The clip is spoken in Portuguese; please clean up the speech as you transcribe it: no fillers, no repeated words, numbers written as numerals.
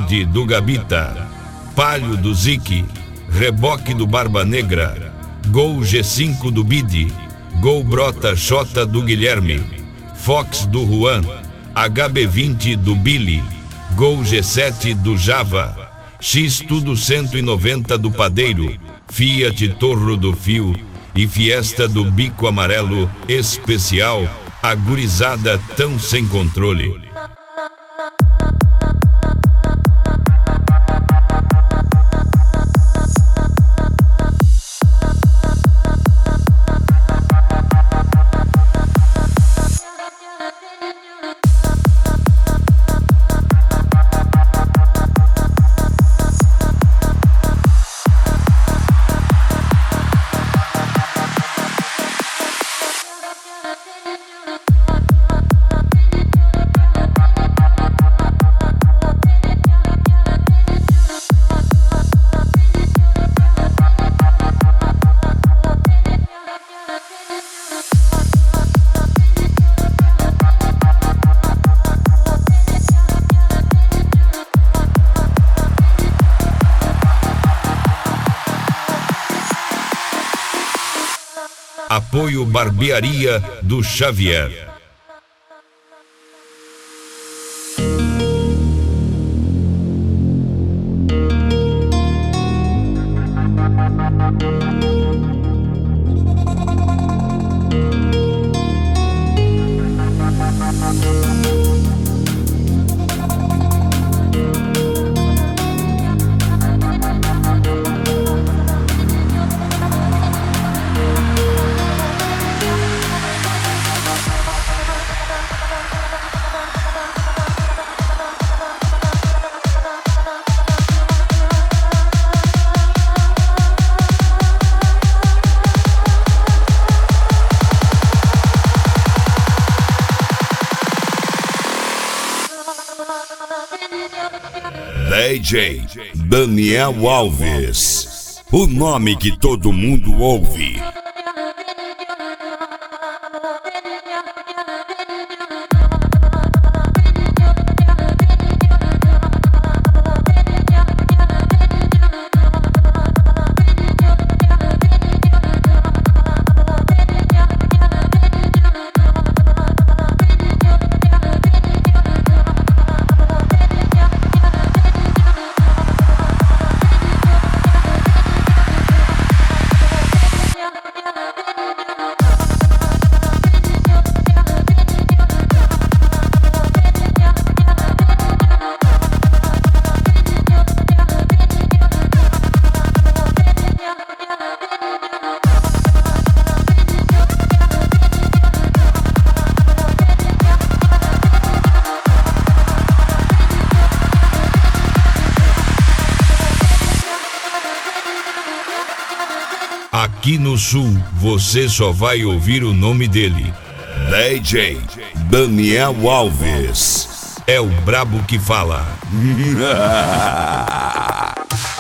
Audi do Gabita, Palio do Zique, Reboque do Barba Negra, Gol G5 do Bidi, Gol Brota Xota do Guilherme, Fox do Juan, HB20 do Billy, Gol G7 do Java, X Tudo 190 do Padeiro, Fiat Torro do Fio e Fiesta do Bico Amarelo Especial, a gurizada tão sem controle. Apoio Barbearia do Xavier. DJ Daniel Alves, o nome que todo mundo ouve. Aqui no Sul, você só vai ouvir o nome dele. DJ Daniel Alves. É o brabo que fala.